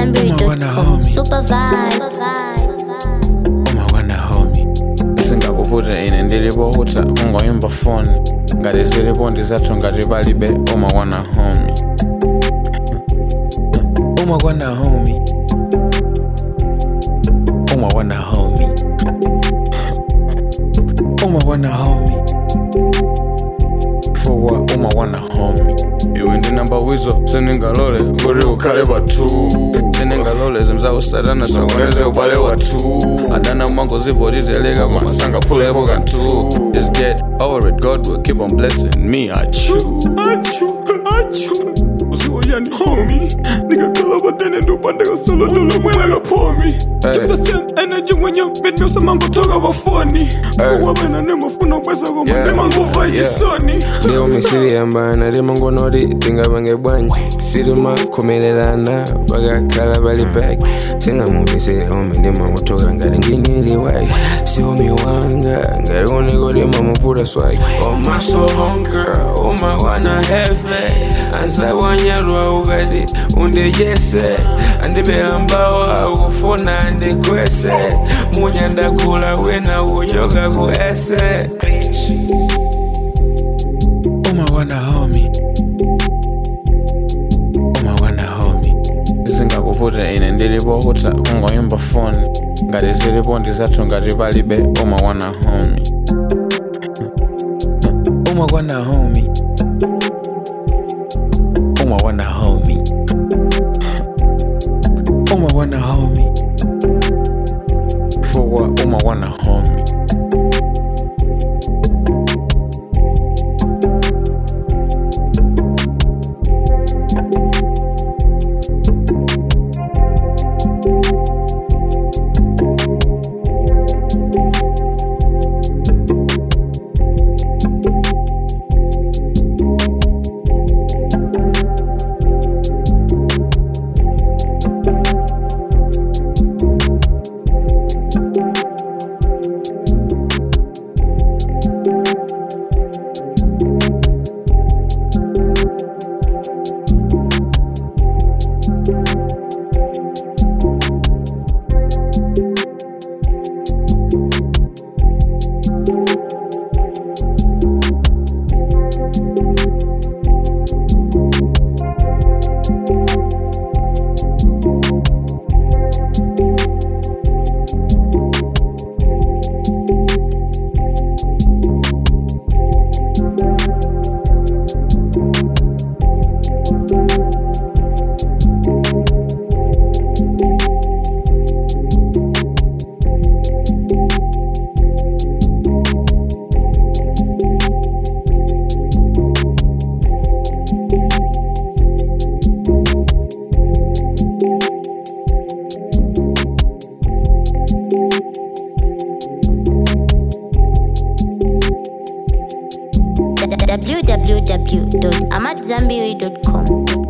AmadZanbury.com. Super vibe. Umawana homie singakuvuta ine ndilipo huta kungoyimba phone ngati zilipo ndizathu ngati palibe umawana homie umawana homie umawana homie umawana homie for what umawana homie iwe ndinamba wizo seningalole kuti ukhale patu seningalole zimzakusatana songoneze ubale watu adana mwango zivotiteleka kumasanga phulepo kantu just get over it, God will keep on blessing me. Achu usiwoyani homie nikakhala patene ndupandeka solo dolo mwela kaphomi Dr. Send energy mwenye mpende usamangotoka pafoni fuwabena nemafuna kwesa koma nemanguva ichisoni Leo misiri yambana limangonori tingabange bwanji sirima kumelelana bagakhala bali back singamubisire homie ndimangotoka ngati nginili wai si homie wanga ngati unigori mamupura swag oh my so home girl oh my wanna have anza wanyarwa ugadi undejese andibeambawa ufuna ndikwese munyanda kula wena ujoga kuese umawana homie umawana homie singakuvuta ine ndilipo huta kungoyimba phone ngati zilipo ndizathu ngati palibe umawana homie umawana homie umawana homie umawana homie for what umawana homie www.amadzanbury.com.